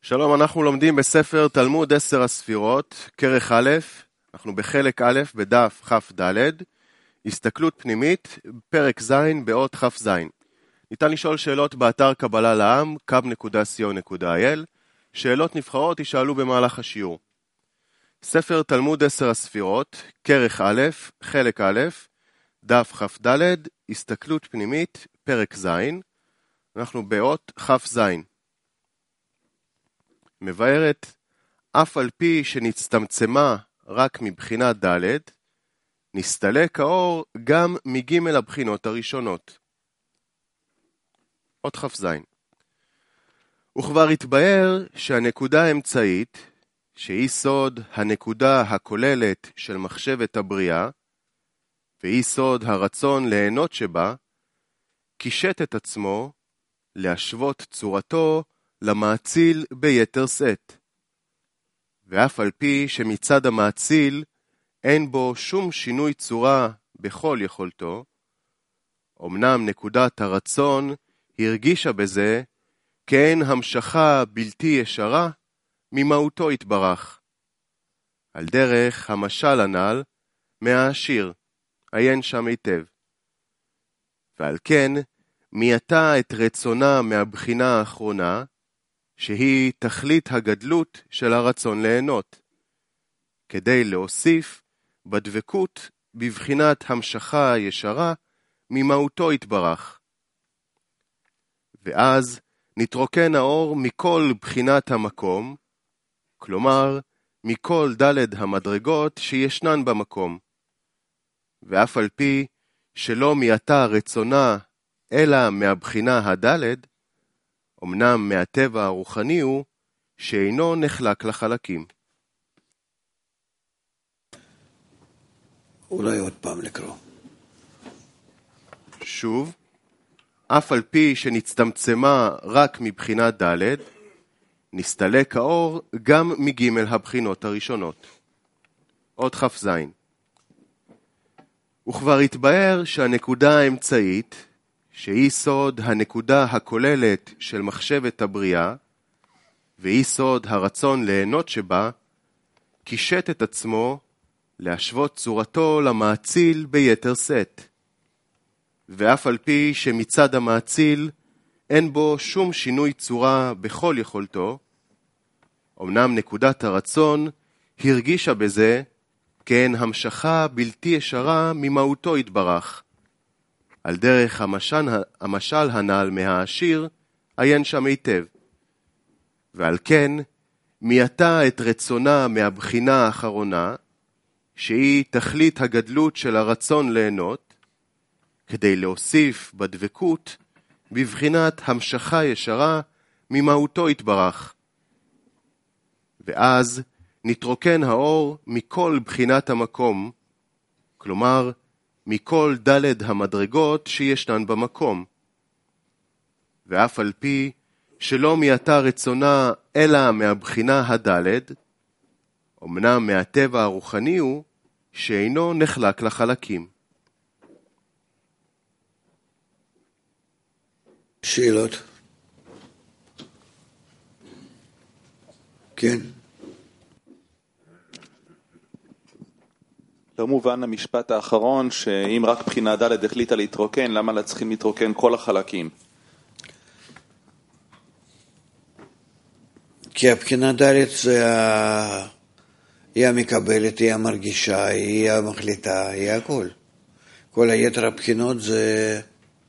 שלום, אנחנו לומדים בספר תלמוד 10 הספירות, כרך א', אנחנו בחלק א', בדף כ"ד, הסתכלות פנימית, פרק ז', באות כ"ז. ניתן לשאול שאלות באתר קבלה לעם, kab.co.il, שאלות נבחרות יישאלו במהלך השיעור. ספר תלמוד 10 הספירות, כרך א', חלק א', דף כ"ד, הסתכלות פנימית, פרק ז', אנחנו באות כ"ז. מבארת, אף על פי שנצטמצמה רק מבחינה ד', נסתלק האור גם מג' הבחינות הראשונות. עוד כ"ז. וכבר התבאר שהנקודה האמצעית, שהיא סוד הנקודה הכוללת של מחשבת הבריאה, והיא סוד הרצון ליהנות שבה, קישט את עצמו להשוות צורתו למאציל ביתר שאת. ואף על פי שמצד המאציל אין בו שום שינוי צורה בכל יכולתו, אמנם נקודת הרצון הרגישה בזה כאין המשכה בלתי ישרה ממהותו התברך. על דרך המשל הנ"ל מהעשיר, עיין שם היטב. ועל כן מייתה את רצונה מהבחינה האחרונה, שהיא תכלית הגדלות של הרצון ליהנות, כדי להוסיף בדבקות בבחינת המשכה ישרה ממהותו התברך. ואז נתרוקן האור מכל בחינת המקום, כלומר מכל ד' המדרגות שישנן במקום, ואף על פי שלא מייתה רצונה אלא מהבחינה הד', אמנם מהטבע הרוחני הוא שאינו נחלק לחלקים. אולי עוד פעם לקרוא. שוב, אף על פי שנצטמצמה רק מבחינה ד', נסתלק האור גם מג' הבחינות הראשונות. עוד כ"ז. וכבר התבאר שהנקודה האמצעית, שהיא סוד הנקודה הכוללת של מחשבת הבריאה, והיא סוד הרצון ליהנות שבה, קישט את עצמו להשוות צורתו למאציל ביתר שאת. ואף על פי שמצד המאציל אין בו שום שינוי צורה בכל יכולתו, אמנם נקודת הרצון הרגישה בזה כאין המשכה בלתי ישרה ממהותו התברך. על דרך המשל הנ"ל מהעשיר, עיין שם היטב. ועל כן מייתה את רצונה מהבחינה האחרונה, שהיא תכלית הגדלות של הרצון ליהנות, כדי להוסיף בדבקות בבחינת המשכה ישרה ממהותו התברך. ואז נתרוקן האור מכל בחינת המקום, כלומר מכל ד' המדרגות שישנן במקום. ואף על פי שלא מייתה רצונה אלא מהבחינה הד', אמנם מהטבע הרוחני הוא שאינו נחלק לחלקים. שאלות? כן. לא מובן המשפט האחרון שאם רק בחינה ד' החליטה להתרוקן, למה צריכים להתרוקן כל החלקים? כי הבחינה ד' היא המקבלת, היא המרגישה, היא המחליטה, היא הכל. כל היתר הבחינות זה,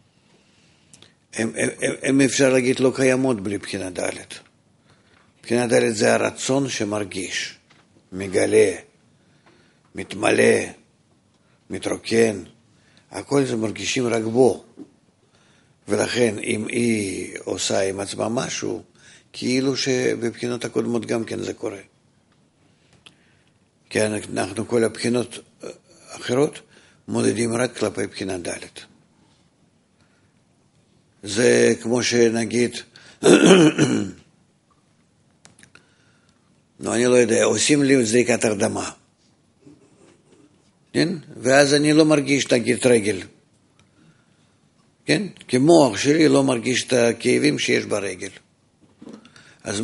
הם אפשר להגיד לא קיימות בלי בחינה ד'. בחינה ד' זה הרצון שמרגיש, מגלה, מתמלא, מתרוקן, הכל זה מרגישים רק בו. ולכן אם היא עושה עם עצמה משהו, כאילו שבבחינות הקודמות גם כן זה קורה. כי אנחנו כל הבחינות אחרות מודדים רק כלפי בחינה ד'. זה כמו שנגיד, אני לא יודע, עושים לי זריקת הרדמה. כן? ואז אני לא מרגיש, נגיד, רגל. כן? כי מוח שלי לא מרגיש את הכאבים שיש ברגל. אז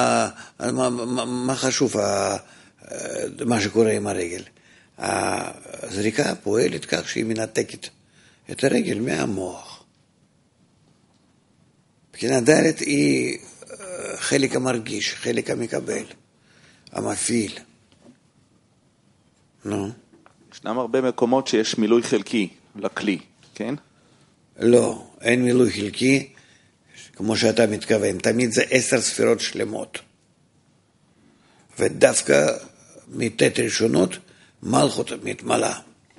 מה חשוב מה שקורה עם הרגל? הזריקה פועלת כך שהיא מנתקת את הרגל מהמוח. מבחינה ד' היא חלק המרגיש, חלק המקבל, המפעיל. נו. ישנם הרבה מקומות שיש מילוי חלקי לכלי, כן? לא, אין מילוי חלקי, כמו שאתה מתכוון. תמיד זה 10 ספירות שלמות. ודווקא מתת ראשונות, מלכות מתמלאה.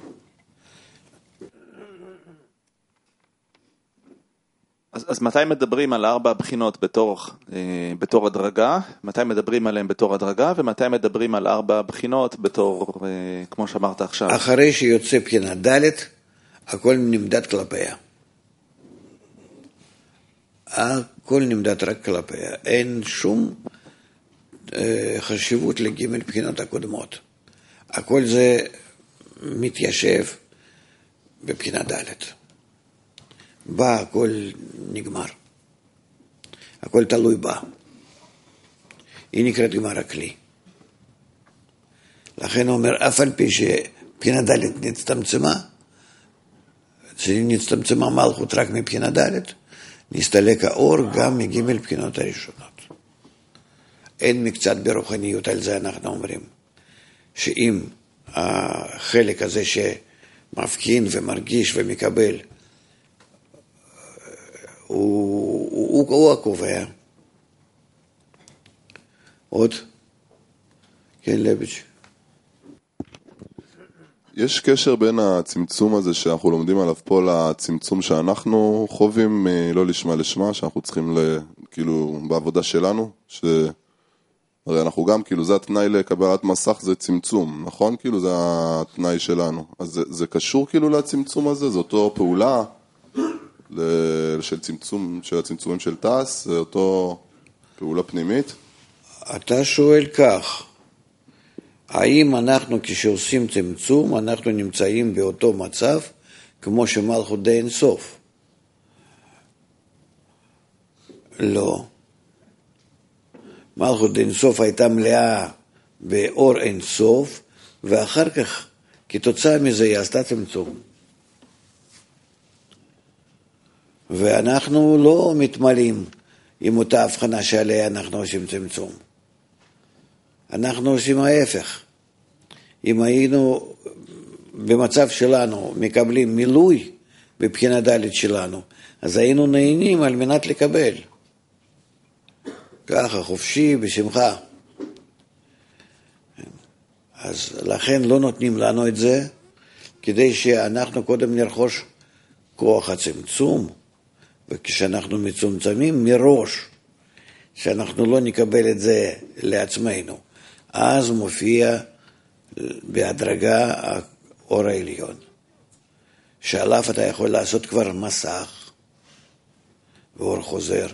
אז מתי מדברים על 4 בחינות בתור הדרגה? מתי מדברים עליהם בתור הדרגה? ומתי מדברים על 4 בחינות בתור, כמו שאמרת עכשיו? אחרי שיוצא בחינה ד', הכל נמדד כלפיה. הכל נמדד רק כלפיה. אין שום חשיבות לג' בחינות הקודמות. הכל זה מתיישב בבחינה ד'. בה הכל נגמר. הכל תלוי בה. היא נקראת גמר הכלי. לכן הוא אומר, אף על פי שבחינה ד' נצטמצמה מלכות רק מבחינה ד', נסתלק האור גם מג' בחינות הראשונות. אין מקצת ברוחניות, על זה אנחנו אומרים. שאם החלק הזה שמבחין ומרגיש ומקבל, הוא הקובע. עוד? כן, לביץ'. יש קשר בין הצמצום הזה שאנחנו לומדים עליו פה לצמצום שאנחנו חווים, לא לשמה לשמה, שאנחנו צריכים כאילו בעבודה שלנו, הרי אנחנו גם כאילו זה התנאי לקבלת מסך, זה צמצום, נכון? כאילו זה התנאי שלנו. אז זה קשור כאילו לצמצום הזה, זו אותו פעולה של הצמצומים של תעש, זה אותו פעולה פנימית? אתה שואל כך, האם אנחנו כשעושים צמצום, אנחנו נמצאים באותו מצב כמו שמלכות די אין סוף? לא. מלכות די אין סוף הייתה מלאה באור אין סוף, ואחר כך כתוצאה מזה היא עשתה צמצום. ואנחנו לא מתמלאים עם אותה הבחנה שעליה אנחנו עושים צמצום. אנחנו עושים ההפך. אם היינו במצב שלנו מקבלים מילוי בבחינה ד' שלנו, אז היינו נהנים על מנת לקבל. ככה, חופשי, בשמחה. אז לכן לא נותנים לנו את זה, כדי שאנחנו קודם נרכוש כוח הצמצום, וכשאנחנו מצומצמים מראש, שאנחנו לא נקבל את זה לעצמנו, אז מופיע בהדרגה האור העליון, שעליו אתה יכול לעשות כבר מסך, ואור חוזר.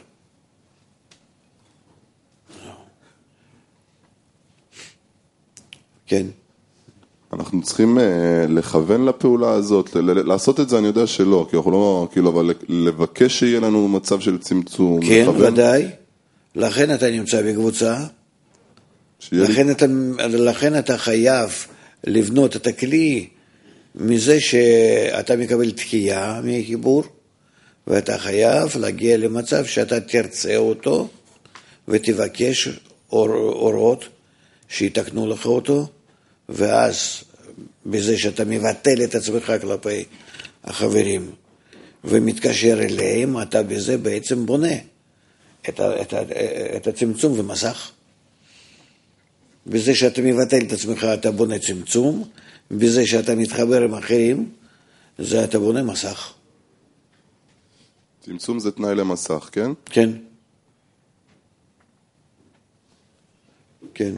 כן. אנחנו צריכים לכוון לפעולה הזאת, לעשות את זה אני יודע שלא, כי אנחנו לא, כאילו, אבל לבקש שיהיה לנו מצב של צמצום. כן, ודאי. לכן אתה נמצא בקבוצה, לכן אתה חייב לבנות את הכלי מזה שאתה מקבל תחייה מחיבור, ואתה חייב להגיע למצב שאתה תרצה אותו, ותבקש אורות שיתקנו לך אותו, ואז בזה שאתה מבטל את עצמך כלפי החברים ומתקשר אליהם, אתה בזה בעצם בונה את הצמצום ומסך. בזה שאתה מבטל את עצמך אתה בונה צמצום, בזה שאתה מתחבר עם אחרים, זה אתה בונה מסך. צמצום זה תנאי למסך, כן? כן. כן.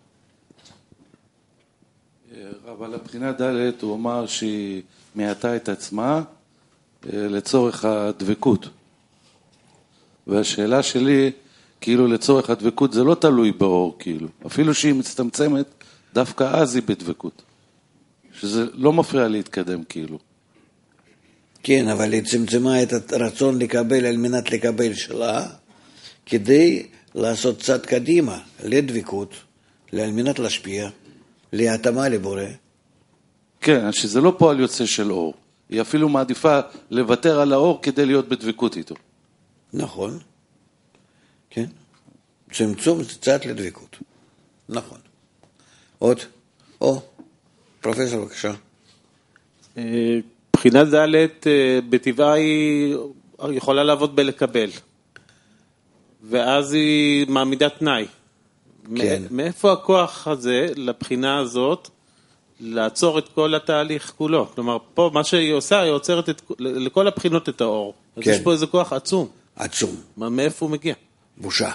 אבל הבחינה ד' הוא אמר שהיא מעטה את עצמה לצורך הדבקות. והשאלה שלי, כאילו לצורך הדבקות זה לא תלוי באור, כאילו. אפילו שהיא מצטמצמת, דווקא אז היא בדבקות. שזה לא מפריע להתקדם, כאילו. כן, אבל היא צמצמה את הרצון לקבל על מנת לקבל שלה, כדי לעשות צעד קדימה לדבקות, על מנת להשפיע, להתאמה לבורא. כן, שזה לא פועל יוצא של אור. היא אפילו מעדיפה לוותר על האור כדי להיות בדבקות איתו. נכון. כן. צמצום זה צעד לדבקות. נכון. עוד? פרופסור, בבקשה. בחינת ד' בטבעה היא יכולה לעבוד בלקבל. ואז היא מעמידה תנאי. כן. מאיפה הכוח הזה, לבחינה הזאת, לעצור את כל התהליך כולו? כלומר, פה מה שהיא עושה, היא עוצרת לכל הבחינות את האור. אז כן. יש פה איזה כוח עצום. עצום. מאיפה הוא מגיע? בושה.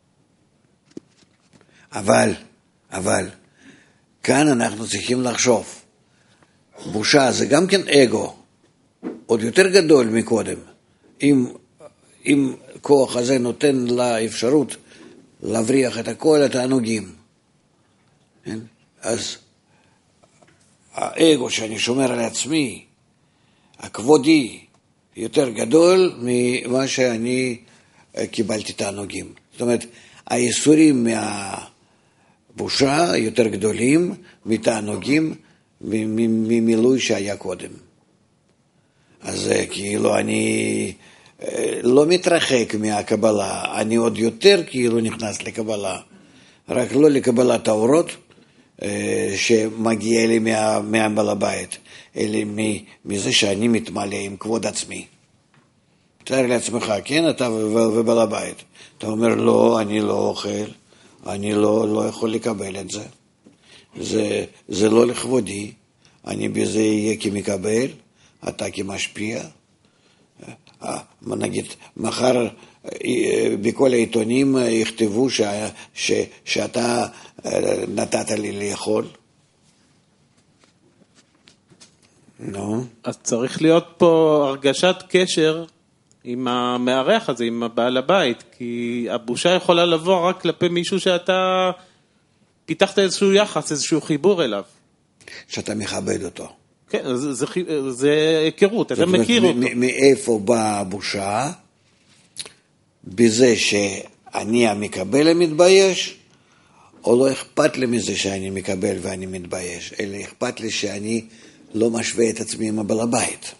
אבל, כאן אנחנו צריכים לחשוב. בושה זה גם כן אגו, עוד יותר גדול מקודם. אם כוח הזה נותן לה אפשרות להבריח את כל התענוגים, אז האגו שאני שומר על עצמי, הכבודי, יותר גדול ממה שאני קיבלתי תענוגים. זאת אומרת, האיסורים מהבושה יותר גדולים מתענוגים ממילוי שהיה קודם. אז כאילו אני לא מתרחק מהקבלה, אני עוד יותר כאילו נכנס לקבלה, רק לא לקבלת האורות שמגיע לי מהבעל הבית, אלא מזה שאני מתמלא עם כבוד עצמי. תאר לעצמך, כן, אתה ובעל הבית. אתה אומר, לא, אני לא אוכל, אני לא יכול לקבל את זה. זה לא לכבודי, אני בזה יהיה כמקבל, אתה כמשפיע. נגיד, מחר בכל העיתונים יכתבו שאתה נתת לי לאכול. נו. אז צריך להיות פה הרגשת קשר עם המארח הזה, עם הבעל הבית, כי הבושה יכולה לבוא רק כלפי מישהו שאתה פיתחת איזשהו יחס, איזשהו חיבור אליו. שאתה מכבד אותו. כן, זה היכרות, אתה מכיר אותו. מאיפה באה הבושה? בזה שאני המקבל המתבייש, או לא אכפת לי מזה שאני מקבל ואני מתבייש, אלא אכפת לי שאני לא משווה את עצמי עם הבעל הבית.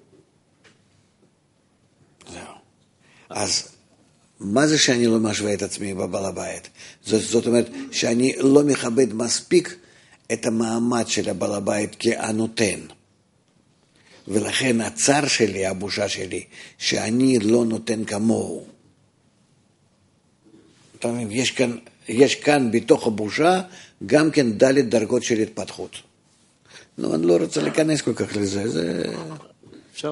זהו. אז מה זה שאני לא משווה את עצמי עם הבעל הבית? זאת אומרת שאני לא מכבד מספיק את המעמד של הבעל הבית כהנותן. ולכן הצער שלי, הבושה שלי, שאני לא נותן כמוהו. אתה מבין, יש כאן בתוך הבושה גם כן ד' דרגות של התפתחות. נו, אני לא רוצה להיכנס כל כך לזה, זה... אפשר.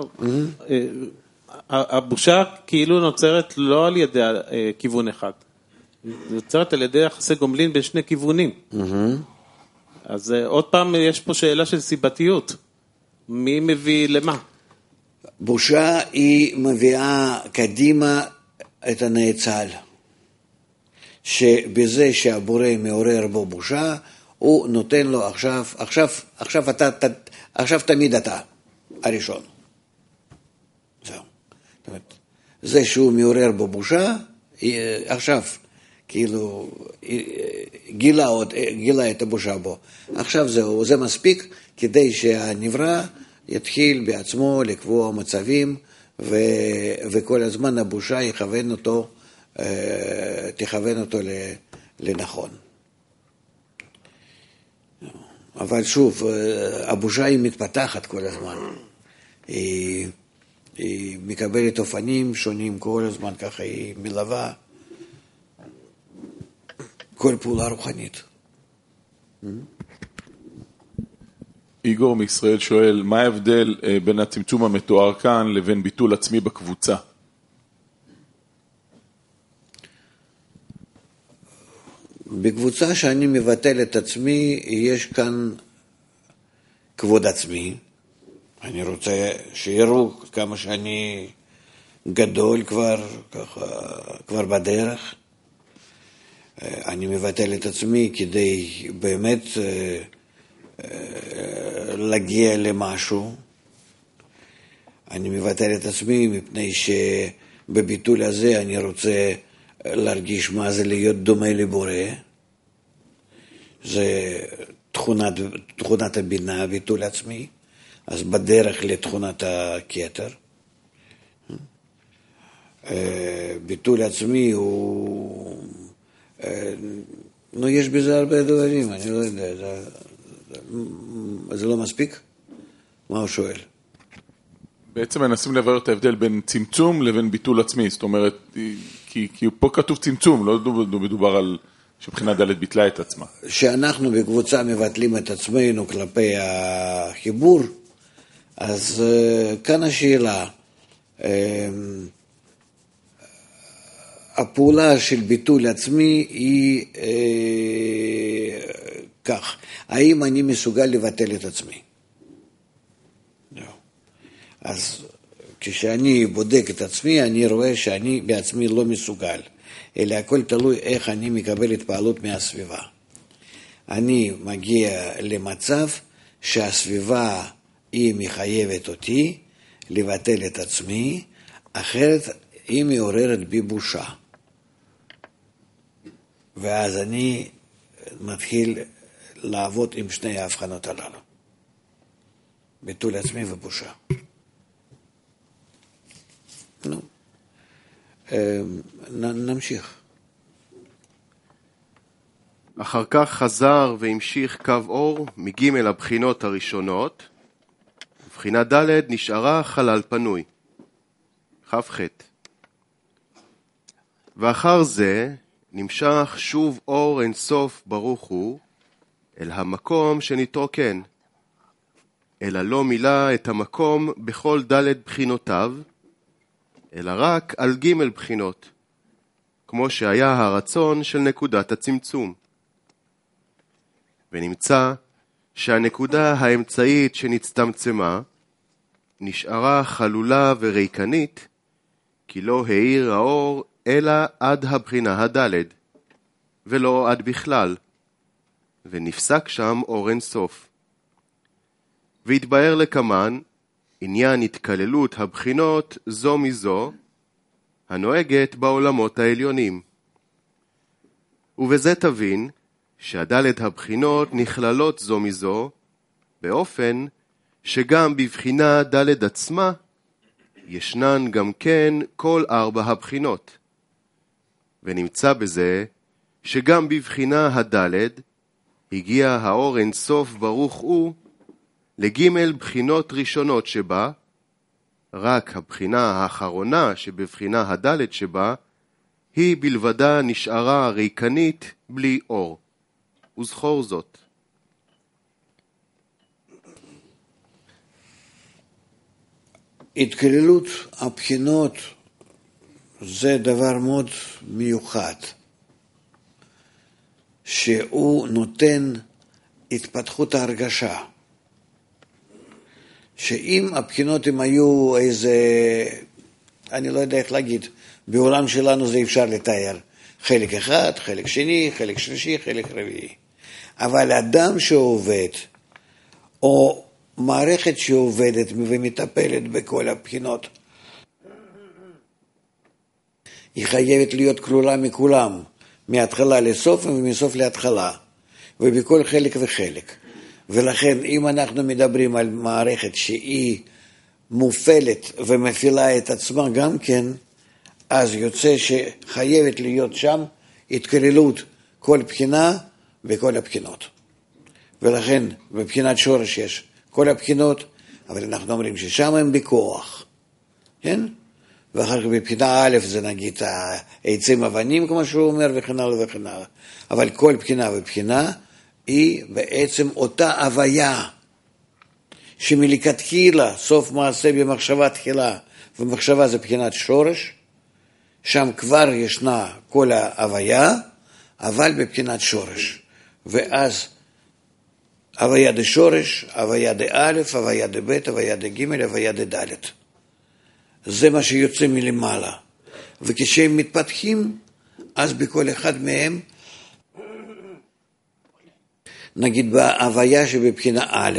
הבושה כאילו נוצרת לא על ידי כיוון אחד. נוצרת על ידי יחסי גומלין בין שני כיוונים. אז עוד פעם יש פה שאלה של סיבתיות. מי מביא למה? בושה היא מביאה קדימה את הנאצל. שבזה שהבורא מעורר בו בושה, הוא נותן לו עכשיו תמיד אתה, הראשון. זהו. זאת אומרת, זה שהוא מעורר בו בושה, עכשיו, כאילו, גילה את הבושה בו. עכשיו זהו, זה מספיק כדי שהנברא יתחיל בעצמו לקבוע מצבים, וכל הזמן הבושה תכוון אותו לנכון. אבל שוב, הבושה היא מתפתחת כל הזמן. היא מקבלת אופנים שונים כל הזמן, ככה היא מלווה כל פעולה רוחנית. איגור מישראל שואל, מה ההבדל בין הצמצום המתואר כאן לבין ביטול עצמי בקבוצה? בקבוצה שאני מבטל את עצמי, יש כאן כבוד עצמי. אני רוצה שיראו כמה שאני גדול כבר בדרך. אני מבטל את עצמי כדי באמת להגיע למשהו. אני מבטל את עצמי מפני שבביטול הזה אני רוצה להרגיש מה זה להיות דומה לבורא, זה תכונת הבינה, ביטול עצמי, אז בדרך לתכונת הכתר. ביטול עצמי הוא, יש בזה הרבה דברים, אני לא יודע, זה לא מספיק? מה הוא שואל? בעצם מנסים לברר את ההבדל בין צמצום לבין ביטול עצמי, זאת אומרת, כי פה כתוב צמצום, לא מדובר על שבחינת ד' ביטלה את עצמה. שאנחנו בקבוצה מבטלים את עצמנו כלפי החיבור, אז כאן השאלה, הפעולה של ביטול עצמי היא כך, האם אני מסוגל לבטל את עצמי? אז כשאני בודק את עצמי, אני רואה שאני בעצמי לא מסוגל, אלא הכל תלוי איך אני מקבל התפעלות מהסביבה. אני מגיע למצב שהסביבה היא מחייבת אותי לבטל את עצמי, אחרת היא מעוררת בי בושה. ואז אני מתחיל לעבוד עם שני ההבחנות הללו. ביטול עצמי ובושה. נו, נמשיך. אחר כך חזר והמשיך קו אור מג' הבחינות הראשונות, ובחינה ד' נשארה חלל פנוי. כ"ח. ואחר זה נמשך שוב אור אין סוף ברוך הוא אל המקום שנתרוקן, אלא לא מילא את המקום בכל ד' בחינותיו, אלא רק על ג' בחינות, כמו שהיה הרצון של נקודת הצמצום. ונמצא שהנקודה האמצעית שנצטמצמה נשארה חלולה וריקנית, כי לא האיר האור אלא עד הבחינה הד' ולא עד בכלל, ונפסק שם אור אין סוף. והתבאר לקמן עניין התקללות הבחינות זו מזו, הנוהגת בעולמות העליונים. ובזה תבין שהד' הבחינות נכללות זו מזו, באופן שגם בבחינה ד' עצמה ישנן גם כן כל 4 הבחינות. ונמצא בזה שגם בבחינה הד' הגיע האור אין סוף ברוך הוא לג' בחינות ראשונות שבה, רק הבחינה האחרונה שבבחינה הד' שבה, היא בלבדה נשארה ריקנית בלי אור. וזכור זאת. התקללות הבחינות זה דבר מאוד מיוחד, שהוא נותן התפתחות ההרגשה. שאם הבחינות הם היו איזה, אני לא יודע איך להגיד, בעולם שלנו זה אפשר לתאר, חלק אחד, חלק שני, חלק שלישי, חלק רביעי. אבל אדם שעובד, או מערכת שעובדת ומטפלת בכל הבחינות, היא חייבת להיות כלולה מכולם, מההתחלה לסוף ומסוף להתחלה, ובכל חלק וחלק. ולכן אם אנחנו מדברים על מערכת שהיא מופעלת ומפעילה את עצמה גם כן, אז יוצא שחייבת להיות שם התקללות כל בחינה וכל הבחינות. ולכן בבחינת שורש יש כל הבחינות, אבל אנחנו אומרים ששם הם בכוח, כן? ואחר כך בבחינה א' זה נגיד העצים אבנים כמו שהוא אומר וכן הלאה וכן הלאה. אבל כל בחינה ובחינה היא בעצם אותה הוויה שמלכתחילה סוף מעשה במחשבה תחילה, ומחשבה זה בחינת שורש, שם כבר ישנה כל ההוויה, אבל בבחינת שורש. ואז הוויה דה שורש, הוויה דה א', הוויה דה ב', הוויה דה ג', הוויה דה ד'. זה מה שיוצא מלמעלה. וכשהם מתפתחים, אז בכל אחד מהם, נגיד בהוויה שבבחינה א',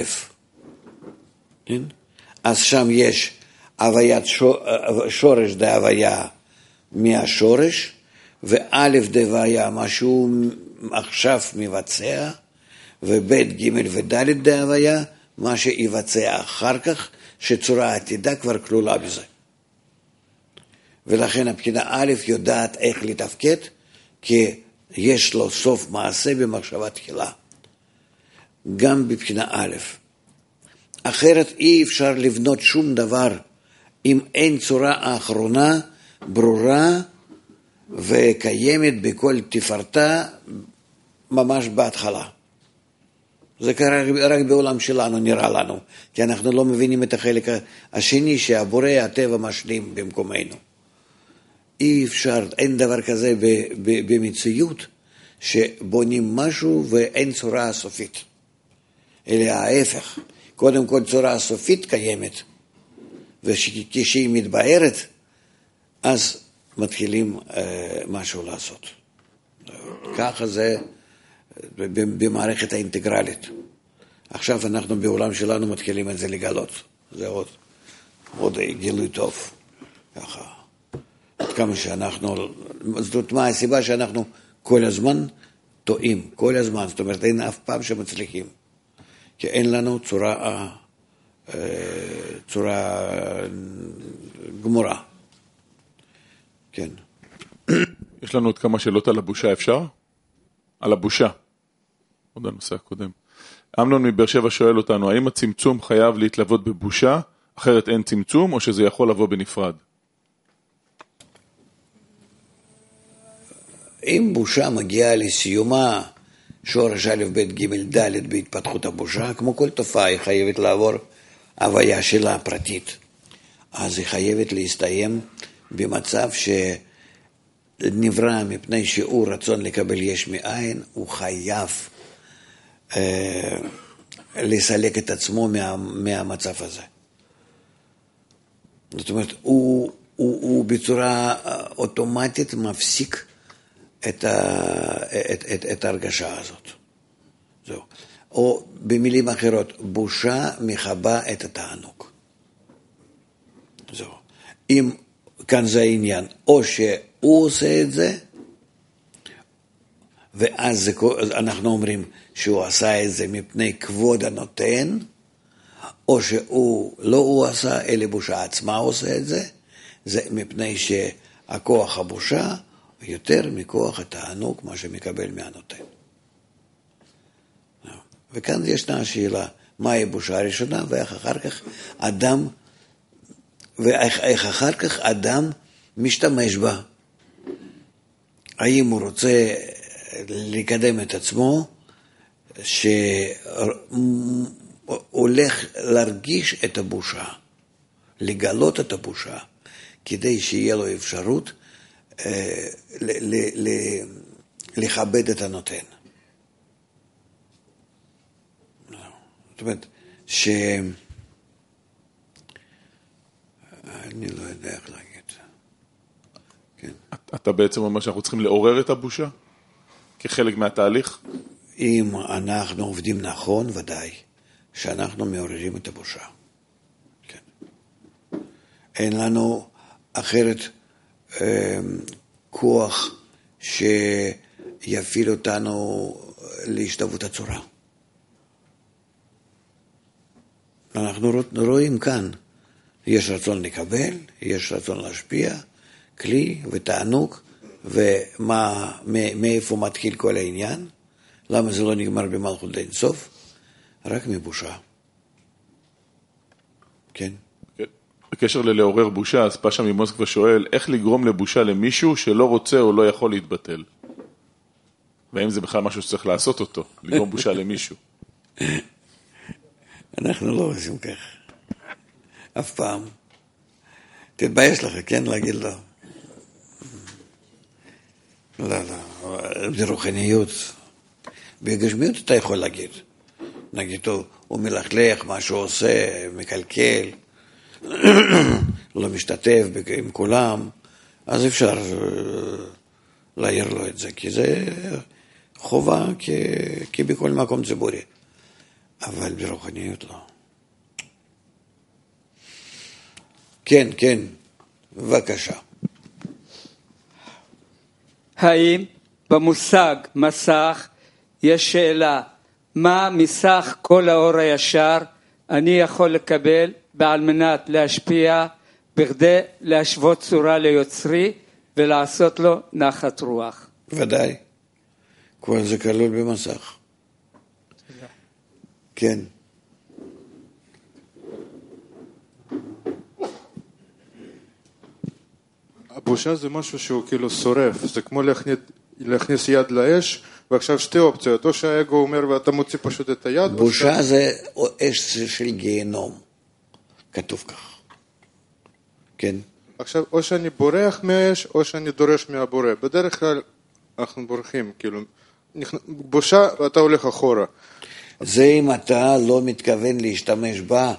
אז שם יש הוויית שורש דה הוויה מהשורש, וא' דהוויה, מה שהוא עכשיו מבצע, וב' ג' וד' דהוויה, מה שיבצע אחר כך, שצורה עתידה כבר כלולה בזה. ולכן הבחינה א' יודעת איך לתפקד, כי יש לו סוף מעשה במחשבה תחילה. גם בבחינה א'. אחרת אי אפשר לבנות שום דבר, אם אין צורה האחרונה ברורה וקיימת בכל תפארתה ממש בהתחלה. זה קרה רק בעולם שלנו, נראה לנו, כי אנחנו לא מבינים את החלק השני שהבורא הטבע משלים במקומנו. אי אפשר, אין דבר כזה במציאות שבונים משהו ואין צורה סופית. אלא ההפך, קודם כל צורה סופית קיימת, וכשהיא מתבהרת, אז מתחילים משהו לעשות. ככה זה במערכת האינטגרלית. עכשיו אנחנו בעולם שלנו מתחילים את זה לגלות. זה עוד גילוי טוב. ככה. עד כמה שאנחנו, זאת אומרת, מה הסיבה שאנחנו כל הזמן טועים, כל הזמן, זאת אומרת, אין אף פעם שמצליחים. כי אין לנו צורה גמורה. כן. יש לנו עוד כמה שאלות על הבושה, אפשר? על הבושה. עוד הנושא הקודם. אמנון מבאר שבע שואל אותנו, האם הצמצום חייב להתלוות בבושה, אחרת אין צמצום, או שזה יכול לבוא בנפרד? אם בושה מגיעה לסיומה, שורש א' ב' ג' ד' בהתפתחות הבושה, כמו כל תופעה היא חייבת לעבור הוויה שלה פרטית. אז היא חייבת להסתיים במצב שנברא מפני שהוא רצון לקבל יש מאין, הוא חייב לסלק את עצמו מהמצב הזה. זאת אומרת, הוא בצורה אוטומטית מפסיק את ההרגשה הזאת. זהו. או במילים אחרות, בושה מחבה את התענוג. זהו. אם כאן זה העניין, או שהוא עושה את זה, ואז אנחנו אומרים שהוא עשה את זה מפני כבוד הנותן, או שהוא, לא הוא עשה, אלא בושה עצמה עושה את זה, זה מפני שהכוח הבושה יותר מכוח התענוג, מה שמקבל מהנותן. וכאן ישנה השאלה, מהי בושה הראשונה, ואיך אחר כך אדם, ואיך אחר כך אדם משתמש בה. האם הוא רוצה לקדם את עצמו, שהולך להרגיש את הבושה, לגלות את הבושה, כדי שיהיה לו אפשרות לכבד את הנותן. זאת אומרת, אני לא יודע איך להגיד. כן. אתה בעצם אומר שאנחנו צריכים לעורר את הבושה? כחלק מהתהליך? אם אנחנו עובדים נכון, ודאי, שאנחנו מעוררים את הבושה. כן. אין לנו אחרת כוח שיפעיל אותנו להשתוות הצורה. אנחנו רואים כאן, יש רצון לקבל, יש רצון להשפיע, כלי ותענוג, ומאיפה מתחיל כל העניין? למה זה לא נגמר במלכות דין סוף? רק מבושה. כן. בקשר ללעורר בושה, אז פאשה ממוסקבה שואל, איך לגרום לבושה למישהו שלא רוצה או לא יכול להתבטל? והאם זה בכלל משהו שצריך לעשות אותו, לגרום בושה למישהו? אנחנו לא עושים כך. אף פעם. תתבייש לך, כן? להגיד לו. לא, ברוחניות. בגשמיות אתה יכול להגיד. נגיד, הוא מלכלך, מה שהוא עושה, מקלקל, לא משתתף עם כולם, אז אפשר להעיר לו את זה, כי זה חובה כבכל מקום ציבורי. אבל ברוחניות לא. כן, בבקשה. האם במושג מסך יש שאלה, מה מסך כל האור הישר אני יכול לקבל בעל מנת להשפיע בכדי להשוות צורה ליוצרי ולעשות לו נחת רוח? ודאי. כל זה כלול במסך. כן. הבושה זה משהו שהוא כאילו שורף, זה כמו להכניס יד לאש, ועכשיו שתי אופציות, או שהאגו אומר ואתה מוציא פשוט את היד. בושה זה אש של גיהנום, כתוב כך. כן. עכשיו, או שאני בורח מהאש, או שאני דורש מהבורא. בדרך כלל אנחנו בורחים, כאילו, בושה ואתה הולך אחורה. זה אם אתה לא מתכוון להשתמש בה,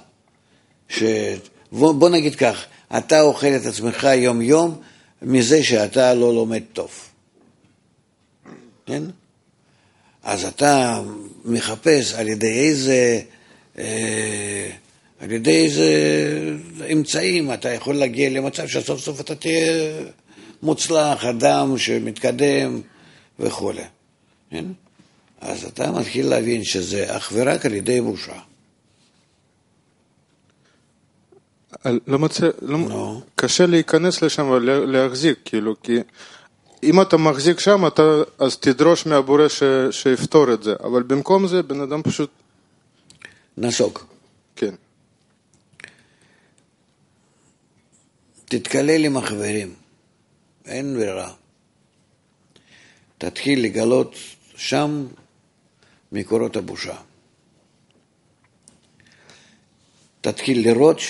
בוא נגיד כך, אתה אוכל את עצמך יום יום מזה שאתה לא לומד טוב. כן? אז אתה מחפש על ידי איזה אמצעים אתה יכול להגיע למצב שסוף סוף אתה תהיה מוצלח, אדם שמתקדם וכו'. כן? אז אתה מתחיל להבין שזה אך ורק על ידי בושה. קשה להיכנס לשם ולהחזיק, כאילו, כי אם אתה מחזיק שם, אז תדרוש מהבורא שיפתור את זה, אבל במקום זה בן אדם פשוט נסוק. כן. תתקלל עם החברים, אין ברירה. תתחיל לגלות שם מקורות הבושה. תתחיל לראות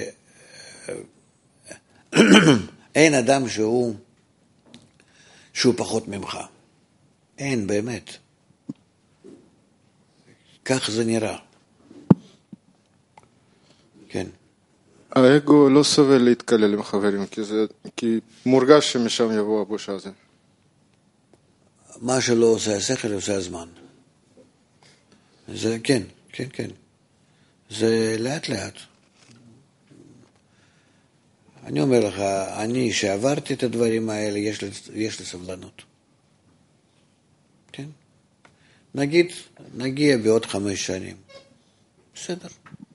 שאין אדם שהוא פחות ממך. אין, באמת. כך זה נראה. כן. האגו לא סובל להתקלל עם חברים, כי מורגש שמשם יבוא הבושה הזה. מה שלא עושה השכל, עושה הזמן. זה כן, כן, כן. זה לאט לאט. אני אומר לך, אני שעברתי את הדברים האלה, יש לי סבלנות. כן? נגיד, נגיע בעוד 5 שנים. בסדר.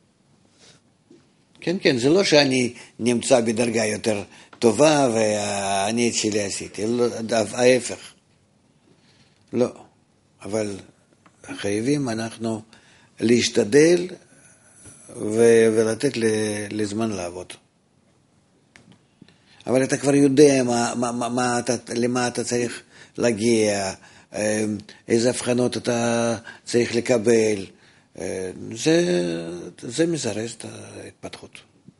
כן, כן, זה לא שאני נמצא בדרגה יותר טובה ואני את שלי עשיתי, ההפך. לא, אבל חייבים אנחנו להשתדל ולתת לזמן לעבוד. אבל אתה כבר יודע למה אתה צריך להגיע, איזה הבחנות אתה צריך לקבל. זה מזרז את ההתפתחות.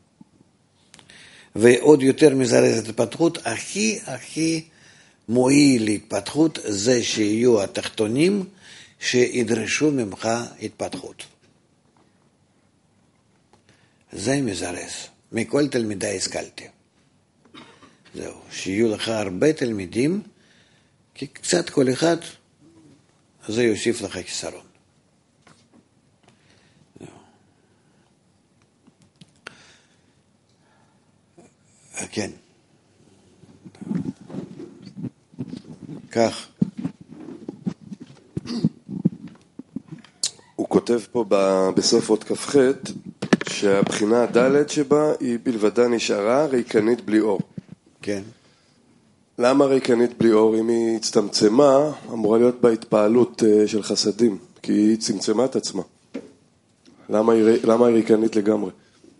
ועוד יותר מזרז את ההתפתחות, הכי מועיל להתפתחות זה שיהיו התחתונים שידרשו ממך התפתחות. זה מזרז. מכל תלמידי השכלתי. זהו, שיהיו לך הרבה תלמידים, כי קצת כל אחד, זה יוסיף לך חיסרון. כן. כך. הוא כותב פה בסוף עוד כ"ח שהבחינה הד' שבה היא בלבדה נשארה ריקנית בלי אור. כן. למה ריקנית בלי אור? אם היא הצטמצמה, אמורה להיות בה התפעלות של חסדים, כי היא צמצמה את עצמה. למה היא ריקנית לגמרי?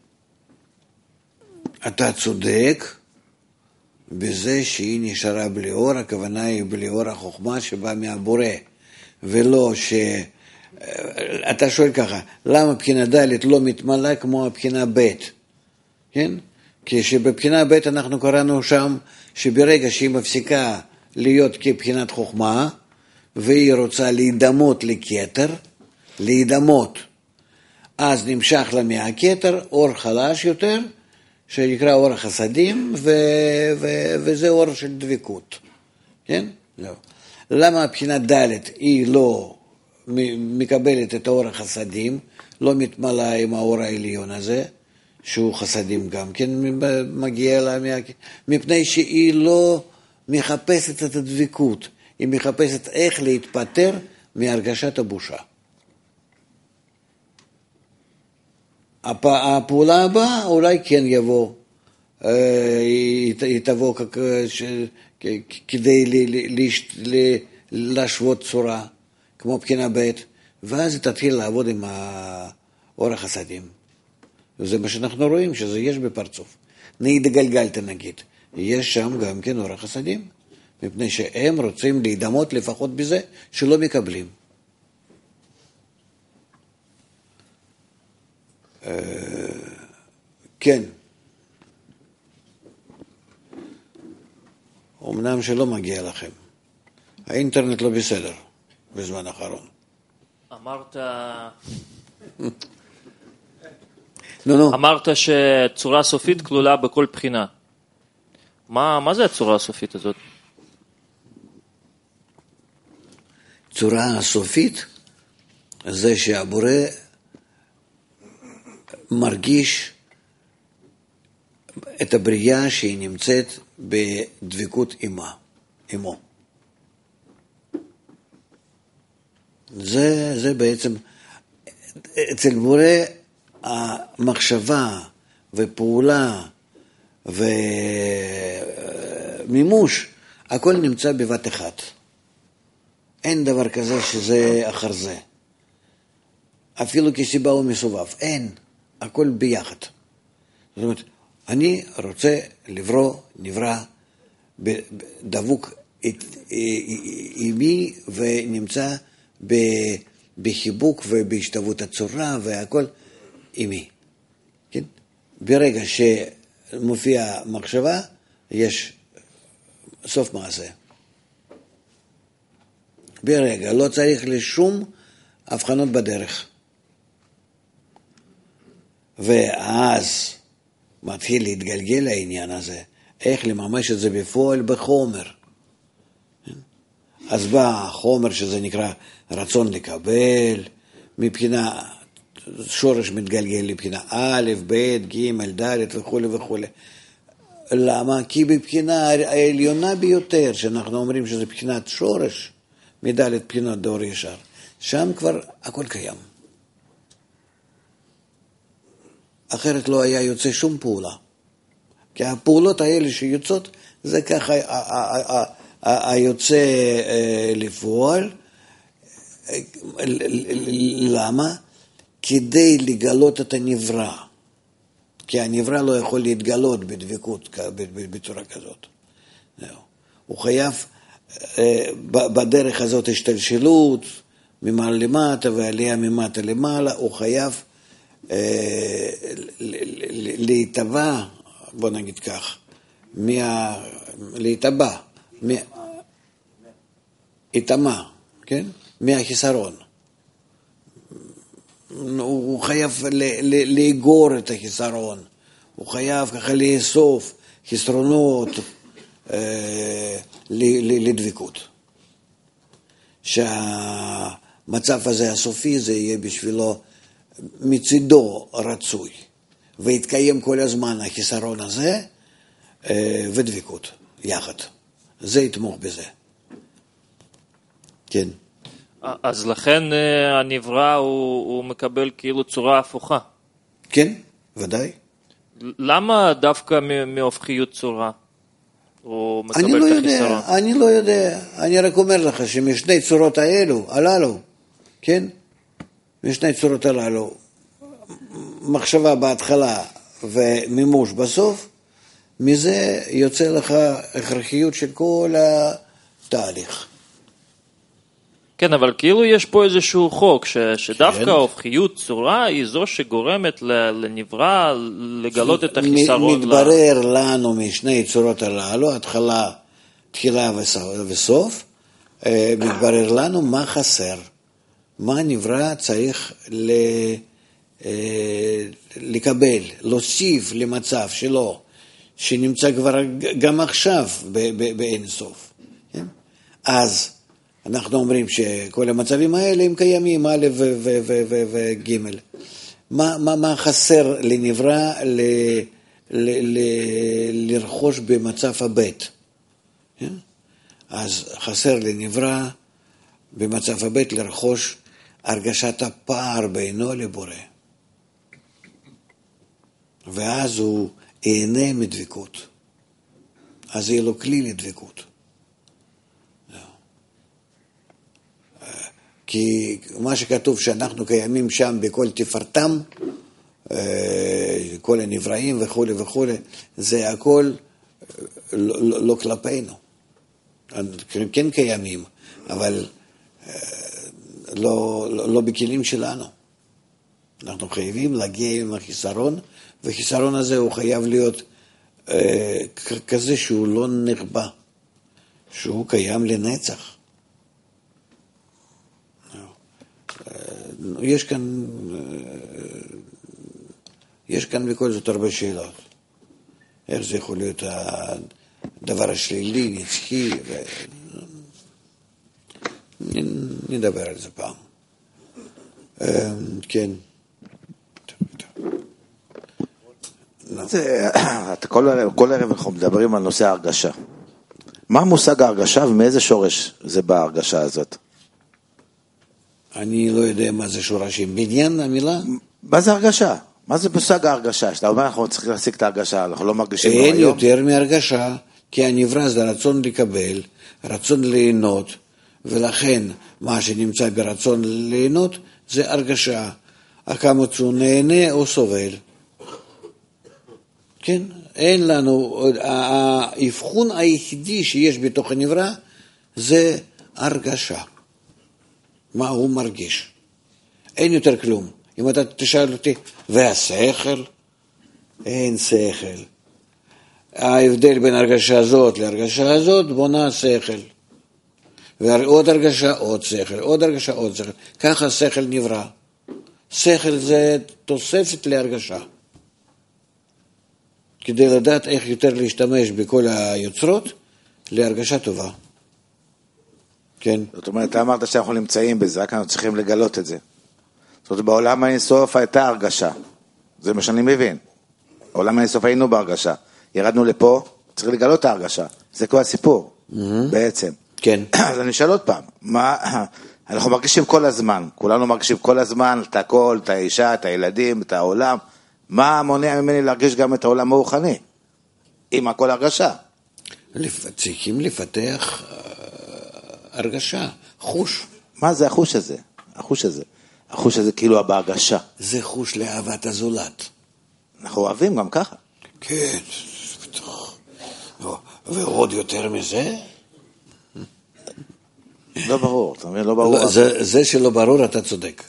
אתה צודק בזה שהיא נשארה בלי אור, הכוונה היא בלי אור החוכמה שבא מהבורא, ולא אתה שואל ככה, למה בחינה ד' לא מתמלא כמו הבחינה ב'? כן? כי שבבחינה ב' אנחנו קראנו שם שברגע שהיא מפסיקה להיות כבחינת חוכמה, והיא רוצה להידמות לכתר, אז נמשך לה מהכתר אור חלש יותר, שנקרא אור החסדים, וזה אור של דבקות. כן? לא. למה הבחינה ד' היא לא מקבלת את האור החסדים, לא מתמלאה עם האור העליון הזה, שהוא חסדים גם כן מגיע לה, מפני שהיא לא מחפשת את הדבקות, היא מחפשת איך להתפטר מהרגשת הבושה. הפעולה הבאה אולי כן יבוא, היא תבוא כדי להשוות צורה, כמו בחינה ב', ואז היא תתחיל לעבוד עם אור החסדים. וזה מה שאנחנו רואים, שזה יש בפרצוף. נעיד גלגלת נגיד, יש שם גם כן אור החסדים, מפני שהם רוצים להידמות לפחות בזה שלא מקבלים. כן. אמנם שלא מגיע לכם. האינטרנט לא בסדר בזמן האחרון. אמרת... נו. אמרת שצורה סופית כלולה בכל בחינה. מה זה הצורה הסופית הזאת? צורה הסופית זה שהבורא מרגיש את הבריאה שהיא נמצאת בדבקות עמו. זה בעצם, אצל בורא המחשבה ופעולה ומימוש, הכל נמצא בבת אחת. אין דבר כזה שזה אחר זה. אפילו כסיבה ומסובב. אין. הכל ביחד. זאת אומרת, אני רוצה לברוא, נברא, דבוק עימי ונמצא בחיבוק ובהשתוות הצורה והכל עימי. כן? ברגע שמופיע מחשבה, יש סוף מעשה. ברגע, לא צריך לשום הבחנות בדרך. ואז מתחיל להתגלגל העניין הזה, איך לממש את זה בפועל בחומר. אז בא חומר שזה נקרא רצון לקבל, מבחינה, שורש מתגלגל לבחינה א', ב', ג', ד' וכו' וכו'. למה? כי בבחינה העליונה ביותר, שאנחנו אומרים שזה בחינת שורש, מדלת בחינות דור ישר, שם כבר הכל קיים. אחרת לא היה יוצא שום פעולה. כי הפעולות האלה שיוצאות, זה ככה היוצא לפועל. למה? כדי לגלות את הנברא. כי הנברא לא יכול להתגלות בדבקות בצורה כזאת. הוא חייב בדרך הזאת השתלשלות, ממעלה למטה ועלייה ממטה למעלה, הוא חייב להתבע, בוא נגיד כך, להתבע, התאמה, כן? מהחיסרון. הוא חייב לאגור את החיסרון, הוא חייב ככה לאסוף חסרונות לדבקות. שהמצב הזה הסופי זה יהיה בשבילו מצידו רצוי, והתקיים כל הזמן החיסרון הזה ודבקות יחד. זה יתמוך בזה. כן. אז לכן הנברא הוא מקבל כאילו צורה הפוכה. כן, ודאי. למה דווקא מהופכיות צורה הוא מקבל את החיסרון? אני לא יודע. אני רק אומר לך שמשני צורות הללו, כן? משני צורות הללו, מחשבה בהתחלה ומימוש בסוף, מזה יוצא לך הכרחיות של כל התהליך. כן, אבל כאילו יש פה איזשהו חוק, שדווקא ההופכיות צורה היא זו שגורמת לנברא לגלות את החיסרון. מתברר לנו משני צורות הללו, תחילה וסוף, מתברר לנו מה חסר, מה נברא צריך לקבל, להוסיף למצב שלו, שנמצא כבר גם עכשיו באין סוף. אז אנחנו אומרים שכל המצבים האלה הם קיימים, א' וג'. מה חסר לנברא לרכוש במצב הבית? כן? אז חסר לנברא במצב הבית לרכוש הרגשת הפער בינו לבורא. ואז הוא ייהנה מדבקות. אז יהיה לו כלי לדבקות. כי מה שכתוב שאנחנו קיימים שם בכל תפארתם, כל הנבראים וכו' וכו', זה הכל לא כלפינו. כן קיימים, אבל לא בכלים שלנו. אנחנו חייבים להגיע עם החיסרון, והחיסרון הזה הוא חייב להיות כזה שהוא לא נחבא, שהוא קיים לנצח. יש כאן בכל זאת הרבה שאלות. איך זה יכול להיות הדבר השלילי, נצחי, נדבר על זה פעם. כן. כל ערב אנחנו מדברים על נושא ההרגשה. מה מושג ההרגשה ומאיזה שורש זה בא ההרגשה הזאת? אני לא יודע מה זה שורשים. בניין המילה? מה זה הרגשה? מה זה מושג ההרגשה? שאתה אומר אנחנו צריכים להשיג את ההרגשה, אנחנו לא מרגישים היום? אין יותר מהרגשה, כי הנברא זה רצון לקבל, רצון ליהנות, ולכן מה שנמצא ברצון ליהנות זה הרגשה. הכמות שהוא נהנה או סובל. כן, אין לנו, האבחון היחידי שיש בתוך הנברא זה הרגשה. מה הוא מרגיש. אין יותר כלום. אם אתה תשאל אותי, והשכל? אין שכל. ההבדל בין הרגשה הזאת להרגשה הזאת בונה שכל. ועוד הרגשה, עוד שכל. עוד הרגשה, עוד שכל. ככה שכל נברא. שכל זה תוספת להרגשה. כדי לדעת איך יותר להשתמש בכל היוצרות להרגשה טובה. כן. זאת אומרת, אתה אמרת שאנחנו נמצאים בזה, רק אנחנו צריכים לגלות את זה. זאת אומרת, בעולם האינסוף הייתה הרגשה. זה מה שאני מבין. בעולם האינסוף היינו בהרגשה. ירדנו לפה, צריך לגלות את ההרגשה. זה כל הסיפור, בעצם. כן. אז אני אשאל עוד פעם, אנחנו מרגישים כל הזמן, כולנו מרגישים כל הזמן, את הכל, את האישה, את הילדים, את העולם. מה מונע ממני להרגיש גם את העולם הרוחני? עם הכל הרגשה. צריכים לפתח הרגשה, חוש. מה זה החוש הזה? החוש הזה. החוש הזה כאילו בהרגשה. זה חוש לאהבת הזולת. אנחנו אוהבים גם ככה. כן. ועוד יותר מזה? לא ברור, אתה מבין? לא ברור. זה שלא ברור, אתה צודק.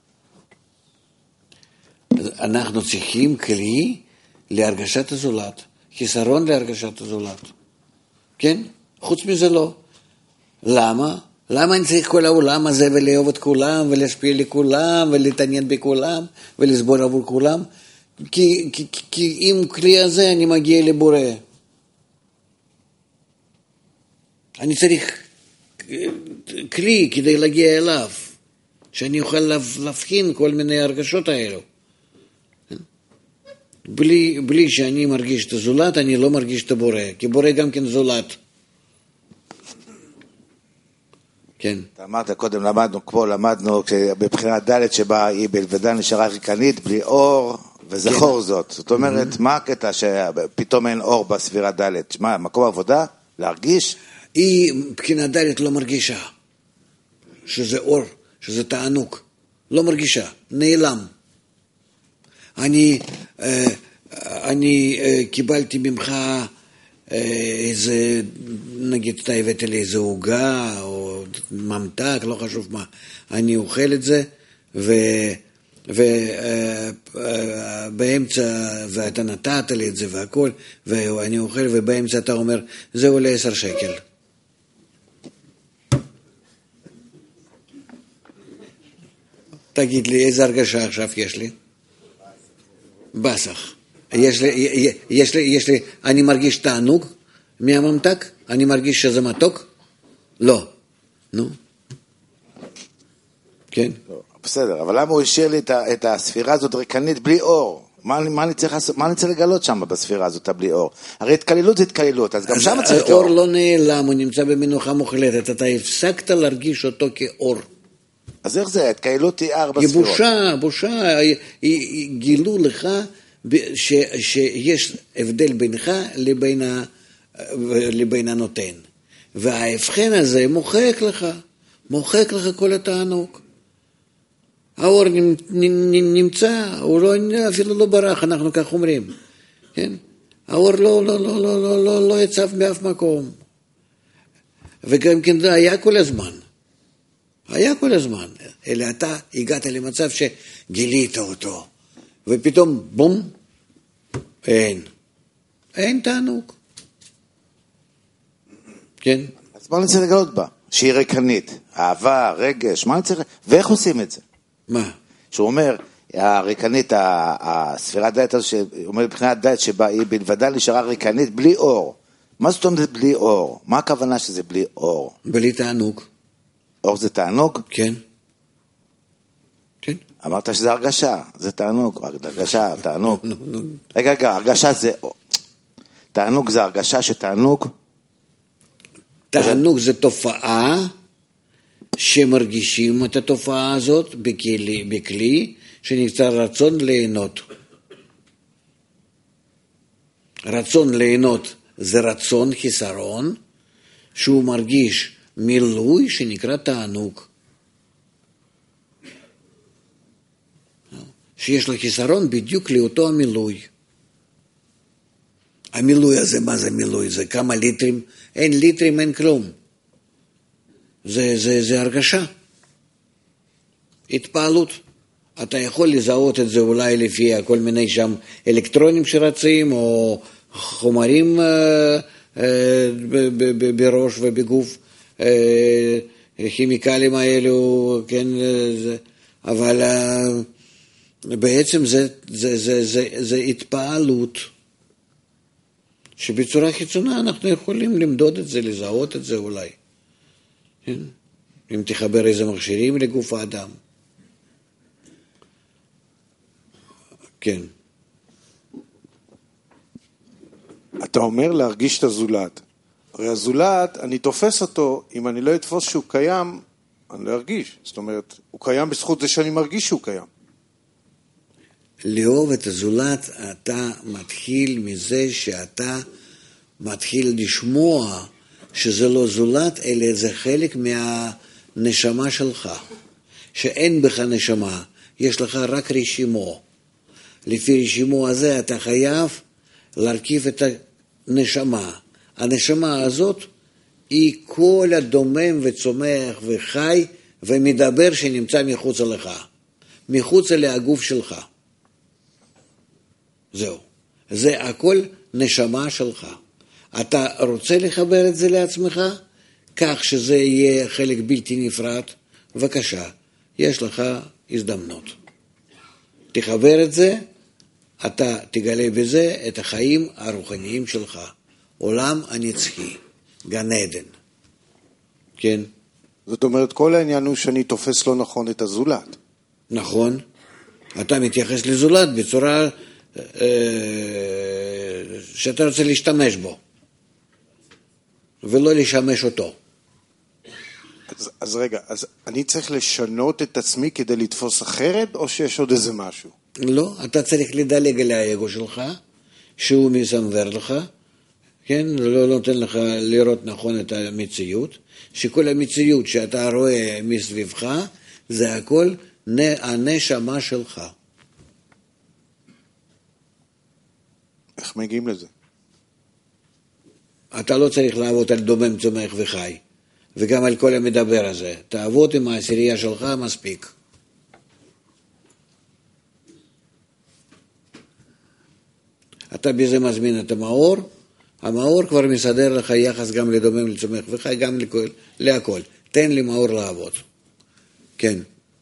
אנחנו צריכים כלי להרגשת הזולת, חיסרון להרגשת הזולת. כן? חוץ מזה לא. למה? למה אני צריך כל העולם הזה ולאהוב את כולם ולהשפיע לכולם ולהתעניין בכולם ולסבור עבור כולם? כי עם כלי הזה אני מגיע לבורא. אני צריך כלי כדי להגיע אליו, שאני אוכל להבחין כל מיני הרגשות האלו. בלי שאני מרגיש את הזולת, אני לא מרגיש את הבורא, כי בורא גם כן זולת. כן. אתה אמרת קודם, למדנו בבחינת ד' שבה היא בלבדה נשארה ריקנית, בלי אור וזכור זאת. זאת אומרת, מה הקטע שפתאום אין אור בספירת ד'? מה, מקום עבודה? להרגיש? היא בבחינת ד' לא מרגישה שזה אור, שזה תענוג. לא מרגישה, נעלם. אני קיבלתי ממך איזה, נגיד אתה הבאת לי איזה עוגה או ממתק, לא חשוב מה, אני אוכל את זה ובאמצע, ואתה נתת לי את זה והכל, ואני אוכל ובאמצע אתה אומר, זה עולה 10 שקל. תגיד לי, איזה הרגשה עכשיו יש לי? בסך. יש לי, אני מרגיש תענוג מהממתק? אני מרגיש שזה מתוק? לא. נו. כן. בסדר, אבל למה הוא השאיר לי את הספירה הזאת ריקנית בלי אור? מה אני צריך לגלות שם בספירה הזאת, בלי אור? הרי התקללות זה התקללות, אז גם שם צריך אור. האור לא נעלם, הוא נמצא במנוחה מוחלטת, אתה הפסקת להרגיש אותו כאור. אז איך זה? התקללות היא 4 ספירות. בושה, גילו לך שיש הבדל בינך לבין הנותן. וההבחן הזה מוחק לך כל התענוג. האור נמצא, הוא אפילו לא ברח, אנחנו כך אומרים. כן? האור לא יצב באף מקום. וגם כן זה היה כל הזמן. אלא אתה הגעת למצב שגילית אותו. ופתאום בום, אין תענוג. כן? אז מה אני צריך לגלות בה? שהיא ריקנית, אהבה, רגש, מה אני צריך? ואיך עושים את זה? מה? שהוא אומר, הריקנית, הספירת דעת הזו, שאומר מבחינת דעת שבה היא בלבדה נשארה ריקנית בלי אור. מה זאת אומרת בלי אור? מה הכוונה שזה בלי אור? בלי תענוג. אור זה תענוג? כן. אמרת שזה הרגשה, זה תענוג, הרגשה, תענוג. רגע, הרגשה זה, תענוג זה הרגשה שתענוג? תענוג זה תופעה שמרגישים את התופעה הזאת בכלי שנקרא רצון ליהנות. רצון ליהנות זה רצון חיסרון שהוא מרגיש מילוי שנקרא תענוג. שיש לו חיסרון בדיוק לאותו המילוי. המילוי הזה, מה זה מילוי? זה כמה ליטרים? אין ליטרים, אין כלום. זה הרגשה. התפעלות. אתה יכול לזהות את זה אולי לפי כל מיני שם אלקטרונים שרצים, או חומרים בראש ובגוף, כימיקלים האלו, כן, אבל בעצם זה התפעלות. שבצורה חיצונה אנחנו יכולים למדוד את זה, לזהות את זה אולי. אם תחבר איזה מכשירים לגוף האדם. כן. אתה אומר להרגיש את הזולת. הרי הזולת, אני תופס אותו, אם אני לא אתפוס שהוא קיים, אני לא ארגיש. זאת אומרת, הוא קיים בזכות זה שאני מרגיש שהוא קיים. לאהוב את הזולת, אתה מתחיל מזה שאתה מתחיל לשמוע שזה לא זולת, אלא זה חלק מהנשמה שלך. שאין בך נשמה, יש לך רק רשימו. לפי רשימו הזה אתה חייב להרכיב את הנשמה. הנשמה הזאת היא כל הדומם וצומח וחי ומדבר שנמצא מחוץ לך. מחוץ לגוף שלך. זהו. זה הכל נשמה שלך. אתה רוצה לחבר את זה לעצמך? כך שזה יהיה חלק בלתי נפרד? בבקשה, יש לך הזדמנות. תחבר את זה, אתה תגלה בזה את החיים הרוחניים שלך. עולם הנצחי, גן עדן. כן? זאת אומרת, כל העניין הוא שאני תופס לא נכון את הזולת. נכון. אתה מתייחס לזולת בצורה שאתה רוצה להשתמש בו, ולא לשמש אותו. אז רגע, אז אני צריך לשנות את עצמי כדי לתפוס אחרת, או שיש עוד איזה משהו? לא, אתה צריך לדלג על האגו שלך, שהוא מסנבר לך, כן? לא נותן לך לראות נכון את המציאות, שכל המציאות שאתה רואה מסביבך, זה הכל הנשמה שלך. איך מגיעים לזה? אתה לא צריך לעבוד על דומם, צומח וחי, וגם על כל המדבר הזה. תעבוד עם העשירייה שלך מספיק. אתה בזה מזמין את המאור, המאור כבר מסדר לך יחס גם לדומם, לצומח וחי, גם להכל. תן לי מאור לעבוד. כן.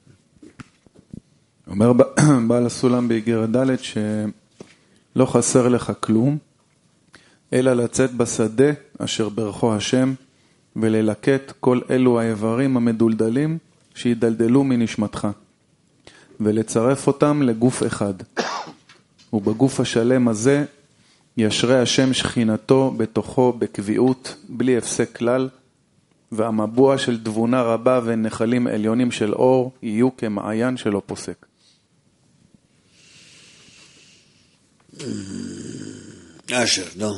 אומר בעל הסולם באיגרת ד' שלא חסר לך כלום, אלא לצאת בשדה אשר ברכו השם, וללקט כל אלו האיברים המדולדלים שידלדלו מנשמתך, ולצרף אותם לגוף אחד. ובגוף השלם הזה ישרה השם שכינתו בתוכו בקביעות, בלי הפסק כלל, והמבוע של תבונה רבה ונחלים עליונים של אור יהיו כמעיין שלא פוסק. אשר, נו.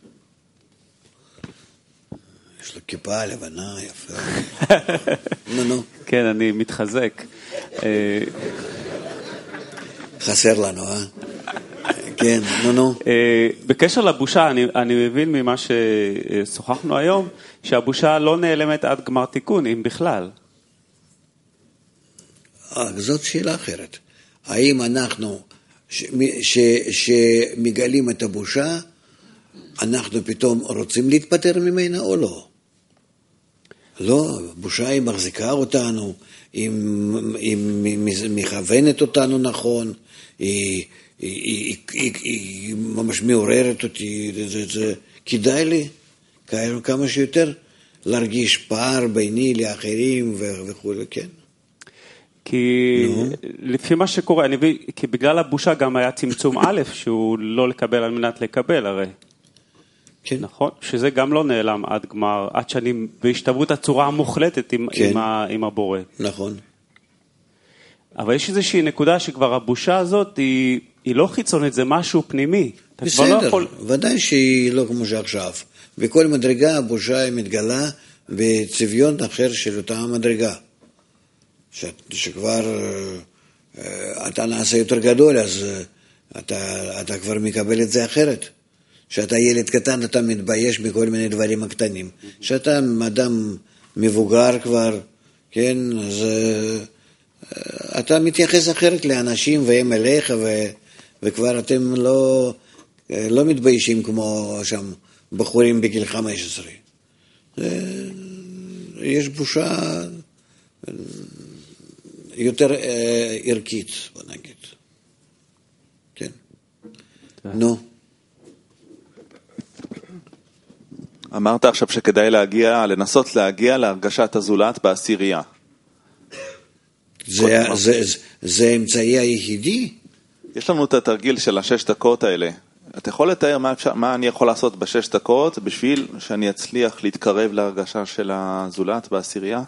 יש לו כיפה לבנה, יפה. נו. כן, אני מתחזק. חסר לנו, כן, נו. בקשר לבושה, אני מבין ממה ששוחחנו היום, שהבושה לא נעלמת עד גמר תיקון, אם בכלל. זאת שאלה אחרת. האם אנחנו, שמגלים את הבושה, אנחנו פתאום רוצים להתפטר ממנה או לא? לא, בושה היא מחזיקה אותנו, היא מכוונת אותנו נכון, היא ממש מעוררת אותי, זה כדאי לי כמה שיותר להרגיש פער ביני לאחרים וכו', כן. כי לפי מה שקורה, אני מבין, כי בגלל הבושה גם היה צמצום א' שהוא לא לקבל על מנת לקבל הרי. כן. נכון? שזה גם לא נעלם עד גמר, עד שאני בהשתברות הצורה המוחלטת עם הבורא. נכון. אבל יש איזושהי נקודה שכבר הבושה הזאת היא לא חיצונית, זה משהו פנימי. בסדר, ודאי שהיא לא כמו שעכשיו. בכל מדרגה הבושה היא מתגלה בצביון אחר של אותה מדרגה. שכבר אתה נעשה יותר גדול, אז אתה כבר מקבל את זה אחרת. שאתה ילד קטן, אתה מתבייש בכל מיני דברים הקטנים. שאתה אדם מבוגר כבר, כן, אז אתה מתייחס אחרת לאנשים והם אליך, וכבר אתם לא מתביישים כמו שם בחורים בגיל 15. יש בושה יותר ערכית, בוא נגיד. כן. נו. אמרת עכשיו שכדאי לנסות להגיע להרגשת הזולת בעשירייה. זה האמצעי היחידי? יש לנו את התרגיל של 6 דקות האלה. אתה יכול לתאר מה אני יכול לעשות ב6 דקות בשביל שאני אצליח להתקרב להרגשה של הזולת בעשירייה?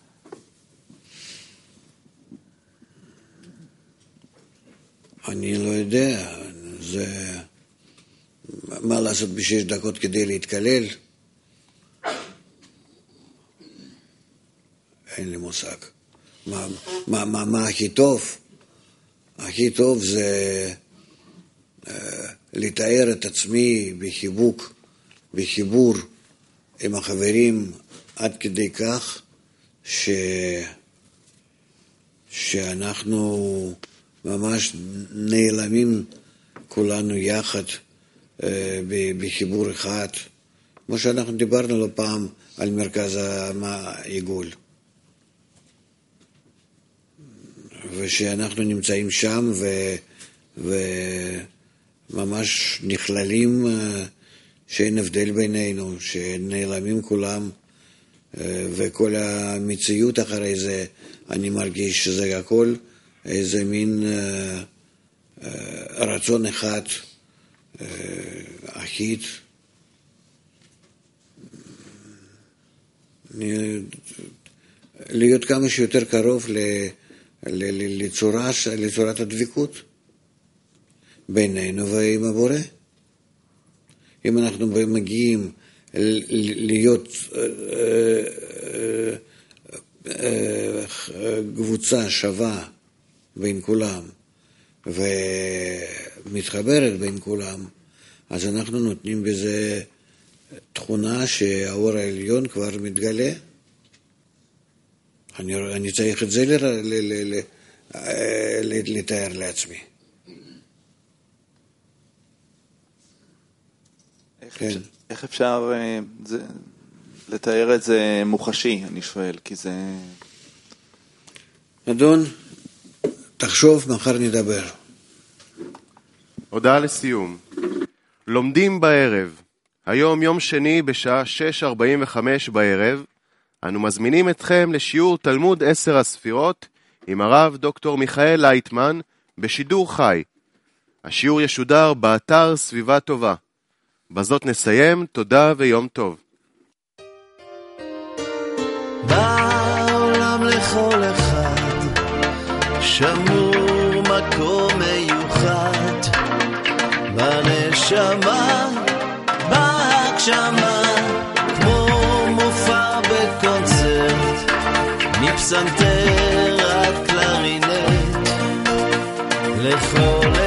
אני לא יודע. מה לעשות ב6 דקות כדי להתקלל? אין לי מושג. מה הכי טוב? הכי טוב זה לתאר את עצמי בחיבור עם החברים עד כדי כך שאנחנו ממש נעלמים כולנו יחד בחיבור אחד, כמו שאנחנו דיברנו לא פעם על מרכז העיגול. ושאנחנו נמצאים שם וממש נכללים, שאין הבדל בינינו, שנעלמים כולם, וכל המציאות אחרי זה, אני מרגיש שזה הכל איזה מין רצון אחד, אחיד. להיות כמה שיותר קרוב לצורת הדבקות בינינו ועם הבורא. אם אנחנו מגיעים להיות קבוצה שווה בין כולם ומתחברת בין כולם, אז אנחנו נותנים בזה תכונה שהאור העליון כבר מתגלה. אני צריך את זה לתאר לעצמי. איך אפשר לתאר את זה מוחשי, אני שואל, כי זה... אדון, תחשוב, מחר נדבר. הודעה לסיום. לומדים בערב. היום יום שני בשעה 6:45 בערב. אנו מזמינים אתכם לשיעור תלמוד 10 הספירות עם הרב דוקטור מיכאל לייטמן בשידור חי. השיעור ישודר באתר סביבה טובה. בזאת נסיים, תודה ויום טוב. בעולם לכל אחד שמור מקום מיוחד, בנשמה, בהגשמה, כמו מופע בקונצרט, מפסנתר עד קלרינט, לכל